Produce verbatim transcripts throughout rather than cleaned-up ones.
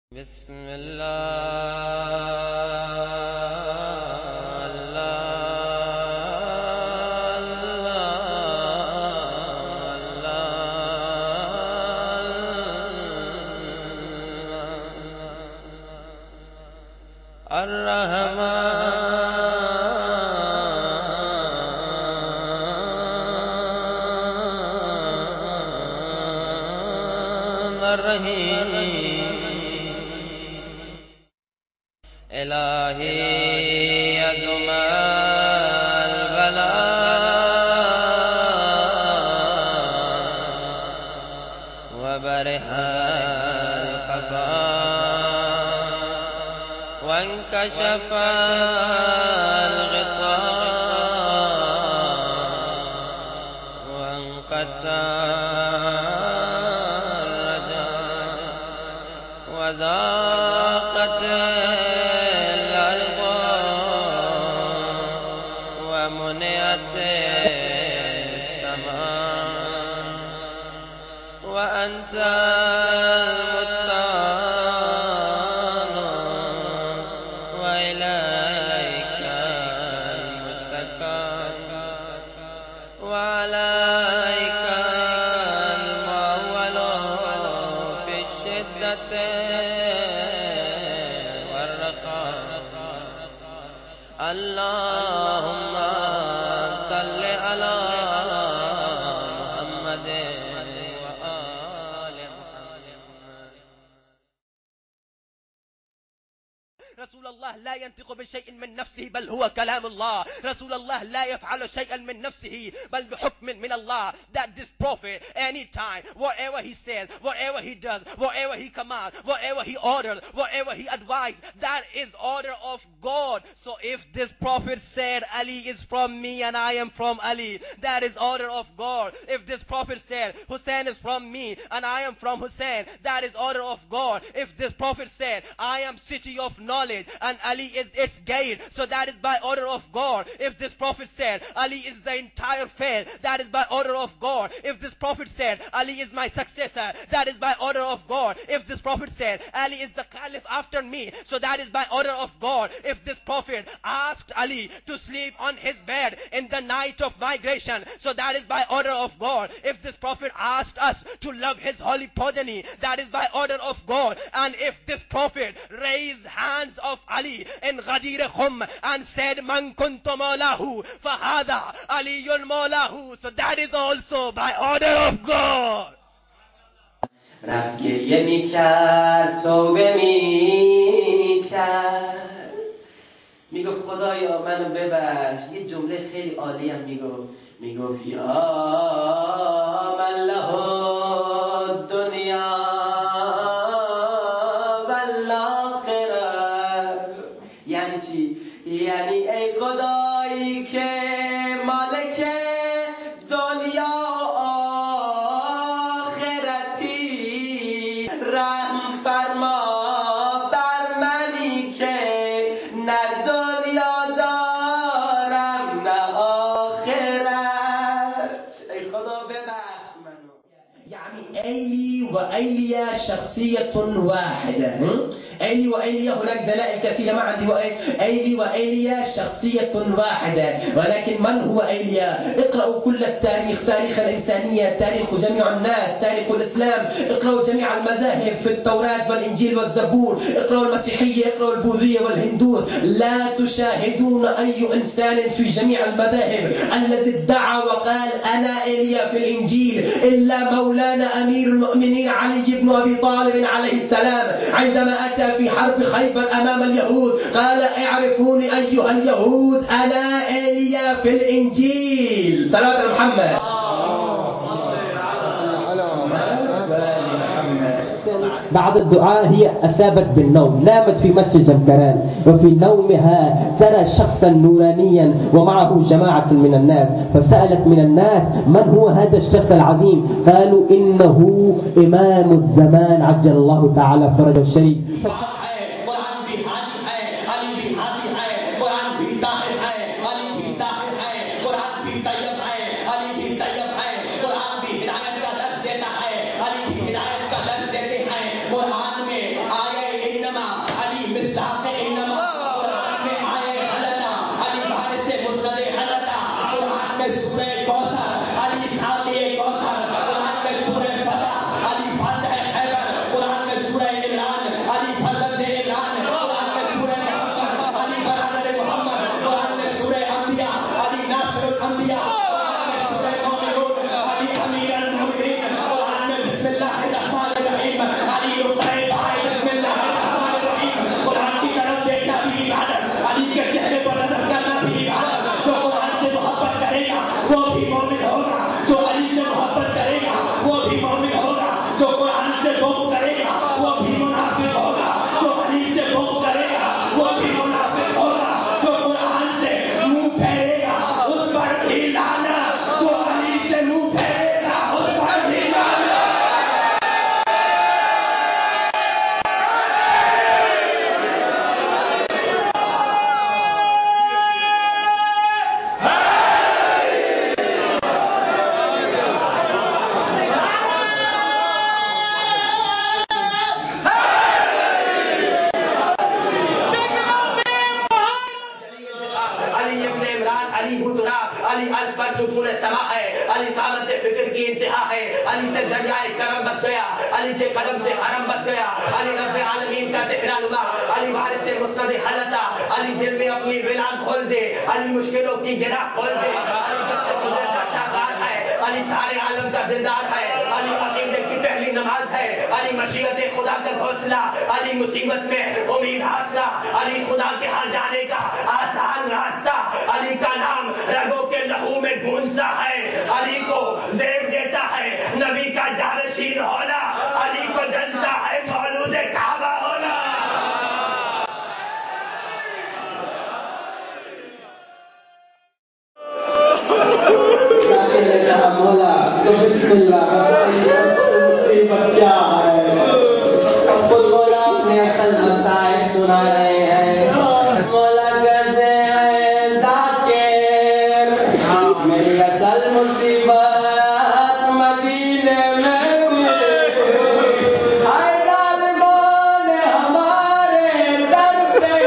بسم الله الرحمن الرحيم إلهي يزم البلاء وبرح الخفاء وانكشف الغطاء وانقطع الرجاء وذاقت ومنعت السماء وأنت المستعان وإليك المشتكى وعليك المعول في الشدة والرخاء. اللهم صل على محمد وآل محمد. رسول الله لا ينطق بشيء من نفسه بل هو كلام الله. رسول الله لا يفعل شيئا من نفسه بل بحكم من الله. That this prophet, anytime, whatever he says, whatever he does, whatever he commands, whatever he orders, whatever he advises, that is order of God. So if this prophet said Ali is from me and I am from Ali, that is order of God. If this prophet said Hussein is from me and I am from Hussein, that is order of God. If this prophet said I am city of knowledge and Ali is its gate, so that is by order of God. If this prophet said Ali is the entire faith, that is by order of God. If this prophet said Ali is my successor, that is by order of God. If this prophet said Ali is the caliph after me, so that is by order of God. If this prophet asked Ali to sleep on his bed in the night of migration, so that is by order of God. If this prophet asked us to love his holy progeny, that is by order of God. And if this prophet raised hands of Ali in Ghadir Khum and said Man kuntu maulahu fahada aliyun maulahu, so that is also by order of God. رفت گریه می کرد توبه می کرد میگفت خدایا منو ببخش. یه جمله خیلی عالی هم میگفت میگفت یا من له دنیا والآخرة. یعنی چی؟ یعنی ای خدایی که مالک دنیا رحم فرما بر منی که نه دنیا دارم نه آخرت. ای خدا ببخش منو. يعني أيلي وأيليا شخصية واحدة. أيلي وأيليا هناك دلائل كثيرة ما عندي. أيلي وأيليا شخصية واحدة، ولكن من هو أيليا؟ اقرأوا كل التاريخ، تاريخ الإنسانية، تاريخ جميع الناس، تاريخ الإسلام، اقرأوا جميع المذاهب في التوراة والإنجيل والزبور، اقرأوا المسيحية، اقرأوا البوذية والهندوس. لا تشاهدون أي إنسان في جميع المذاهب الذي ادعى وقال أنا أيليا في الإنجيل إلا مولانا أمير المؤمنين علي بن أبي طالب عليه السلام، عندما أتى في حرب خيبر أمام اليهود قال اعرفوني أيها اليهود أنا إيليا في الإنجيل. صلوات على محمد. بعد الدعاء هي أصابت بالنوم، نامت في مسجد جمكران، وفي نومها ترى شخصا نورانيا ومعه جماعة من الناس، فسألت من الناس من هو هذا الشخص العظيم؟ قالوا إنه إمام الزمان عجل الله تعالى فرجه الشريف. कुरान में आया ستون سما ہے، علی قامت فکر کی انتہا ہے، علی سے دریائے کرم بس گیا، علی کے قدم سے حرم بس گیا، علی رب عالمین کا دہرا نما، علی وارث مسند حلتا، علی دل میں اپنی ولا کھول دے، علی مشکلوں کی گرہ کھول دے، علی دست قدرت کا شاہکار ہے، علی سارے عالم کا دلدار ہے، علی عقیدے کی پہلی نماز ہے، علی مشیت خدا کا گھونسلہ، علی مصیبت میں امید حاصلہ، علی خدا کے ہاں جانے کا آسان راستہ، علی کا نام رگوں کے لہو میں گونجتا ہے، علی کو زیب دیتا ہے نبی کا جانشین ہونا، علی کو جلتا ہے مولود کعبہ ہونا۔ مولا تو بسم اللہ مصیبت کیا ہے؟ خود مولا اپنے اصل مسائل سنا رہے ہیں، مولا کہتے ہیں ذاکر میری اصل مصیبت مدینے میں تھی، ظالموں نے ہمارے در پہ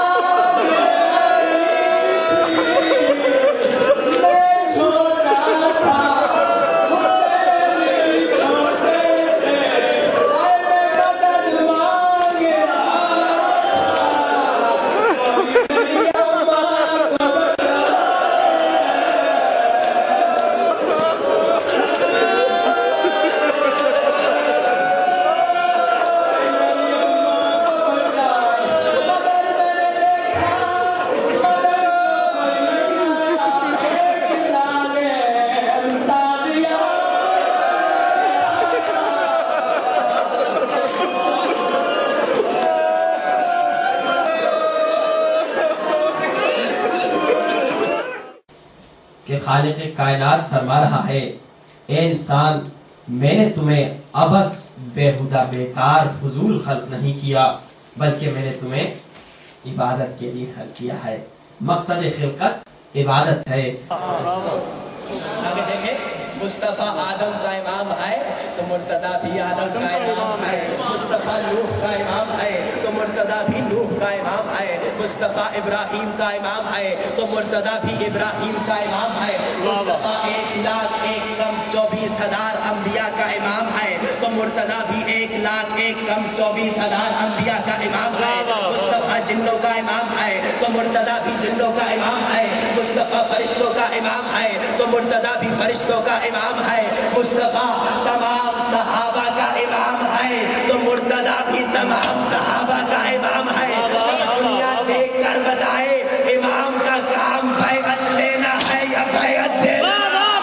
کہ خالق کائنات فرما رہا ہے اے انسان میں نے تمہیں ابس بےہودہ بیکار فضول خلق نہیں کیا بلکہ میں نے تمہیں عبادت کے لیے خلق کیا ہے، مقصد خلقت عبادت ہے۔ آگے دیکھیں مصطفیٰ آدم کا امام ہے تو مرتضیٰ بھی آدم کا امام ہے، مصطفیٰ نوح کا امام ہے تو مرتضیٰ بھی نوح کا امام ہے، مصطفیٰ ابراہیم کا امام ہے تو مرتضیٰ بھی ابراہیم کا امام ہے، مصطفیٰ ایک لاکھ ایک کم چوبیس ہزار انبیاء کا امام ہے تو مرتضیٰ بھی ایک لاکھ ایک کم چوبیس ہزار انبیاء کا امام ہے، مصطفیٰ جنوں کا امام ہے تو مرتضیٰ بھی جنوں کا امام ہے، مصطفیٰ فرشتوں کا امام ہے تو مرتضیٰ بھی فرشتوں کا امام ہے، مصطفیٰ تمام صحابہ کا امام ہے تو مرتضیٰ بھی تمام صحابہ کا امام ہے۔ سب دنیا دیکھ کر بتائے امام کا کام بیعت لینا ہے یا بیعت دینا؟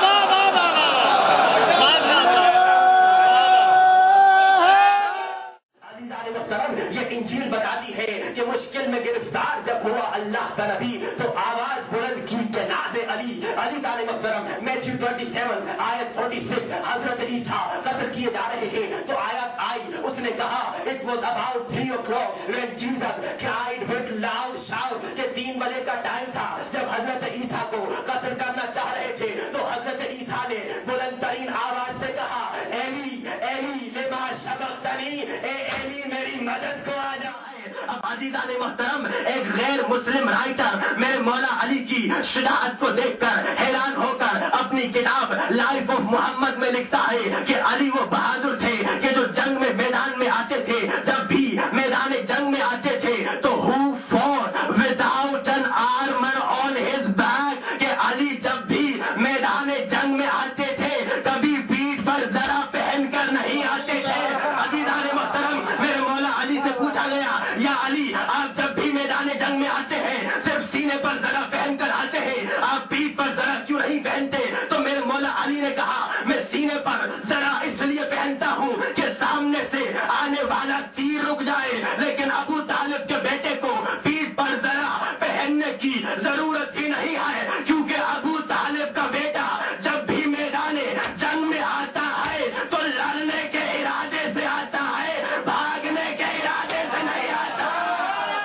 یہ انجیل بتاتی ہے کہ مشکل میں گرفتار جب ہوا اللہ کا نبی تو آواز بلند کی کہ نعت علی علی تعالی محترم میتھیو سبیس آیت چھیالیس حضرت عیسیٰ قتل کیے جا رہے ہیں تو آیت آئی اس نے کہا it was about three o'clock when Jesus cried with loud shout کہ تین بجے کا ٹائم تھا جب حضرت عیسیٰ کو قتل کرنا چاہ رہے تھے تو حضرت عیسیٰ نے بلند ترین آواز سے کہا ایلی ایلی لما شبقتنی، اے ایلی میری مدد کو آ جا۔ اب عزیزان محترم ایک غیر مسلم رائٹر میرے مولا علی کی شجاعت کو دیکھ کر حیران ہو کر اپنی کتاب لائف آف محمد میں لکھتا ہے کہ علی وہ بہادر تھے کہ جو جنگ میں میدان میں آتے تھے، جب بھی میدان جنگ میں آتے تھے تو who fought without an armor on his back، کہ علی جب بھی میدان جنگ میں آتے تھے کبھی پیٹھ پر ذرا پہن کر نہیں آتے تھے۔ عزیزان محترم میرے مولا علی سے پوچھا گیا یا علی آپ جب بھی میدان جنگ میں آتے ہیں صرف سینے پر ذرا پہن کر آتے ہیں، آپ پیٹھ پر ذرا کیوں نہیں پہنتے؟ تو میرے مولا علی نے کہا میں سینے پر ذرا اس لیے پہنتا ہوں کہ سامنے سے آنے والا تیر رک جائے، لیکن ابو طالب کے بیٹے کو پیٹھ پر ذرا پہننے کی ضرورت ہی نہیں ہے، کیونکہ ابو طالب کا بیٹا جب بھی میدان جنگ میں آتا ہے تو لڑنے کے ارادے سے آتا ہے، بھاگنے کے ارادے سے نہیں آتا۔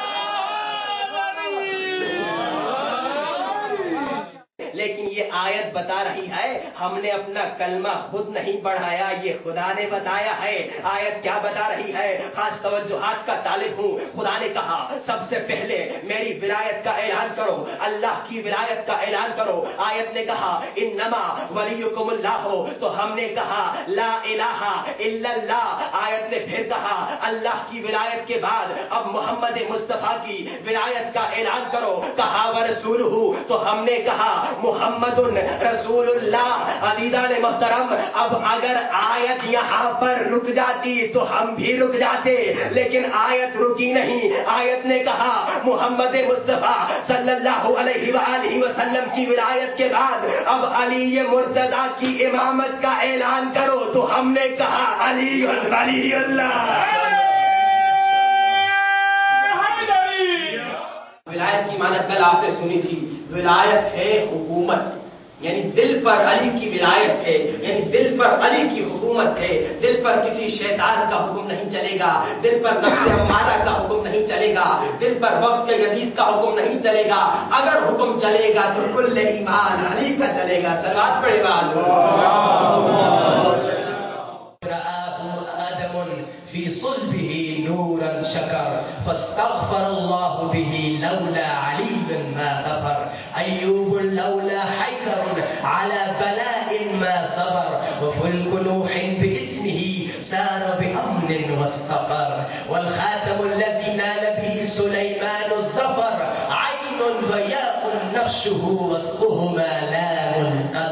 لیکن یہ آیت آیت بتا رہی ہے ہم نے اپنا کلمہ خود نہیں بڑھایا، یہ خدا نے بتایا ہے۔ آیت کیا بتا رہی ہے؟ خاص توجہات کا طالب ہوں۔ خدا نے کہا سب سے پہلے میری ولایت کا اعلان کرو، اللہ کی ولایت کا اعلان کرو۔ آیت نے کہا انما ولیکم اللہ ہو، تو ہم نے کہا لا الہ الا اللہ۔ آیت نے پھر کہا اللہ کی ولایت کے بعد اب محمد مصطفیٰ کی ولایت کا اعلان کرو، کہا ورسولہ، تو ہم نے کہا محمد رسول اللہ۔ عزیزان محترم، اب اگر آیت یہاں پر رک جاتی تو ہم بھی رک جاتے، لیکن آیت رکی نہیں۔ آیت نے کہا محمد مصطفیٰ صلی اللہ علیہ وآلہ وسلم کی ولایت کے بعد اب علی مرتضیٰ کی امامت کا اعلان کرو، تو ہم نے کہا علی ولی اللہ۔ ولایت کی معنی کل آپ نے سنی تھی، ولایت ہے حکومت، یعنی دل پر علی کی ولایت ہے، یعنی دل پر علی کی حکومت ہے۔ دل پر کسی شیطان کا حکم نہیں چلے گا، دل پر نفس امارہ کا حکم نہیں چلے گا، دل پر وقت یزید کا حکم نہیں چلے گا۔ اگر حکم چلے گا تو کل ایمان علی کا چلے گا۔ صلوات پڑھے باز في صلبه نورا شكر فاستغفر الله به لولا علي ما غفر أيوب لولا حيدر على بلاء ما صبر وفلك نوح باسمه سار بأمن واستقر والخاتم الذي نال به سليمان الظفر عين وياء نقشه وسطهما لام القدر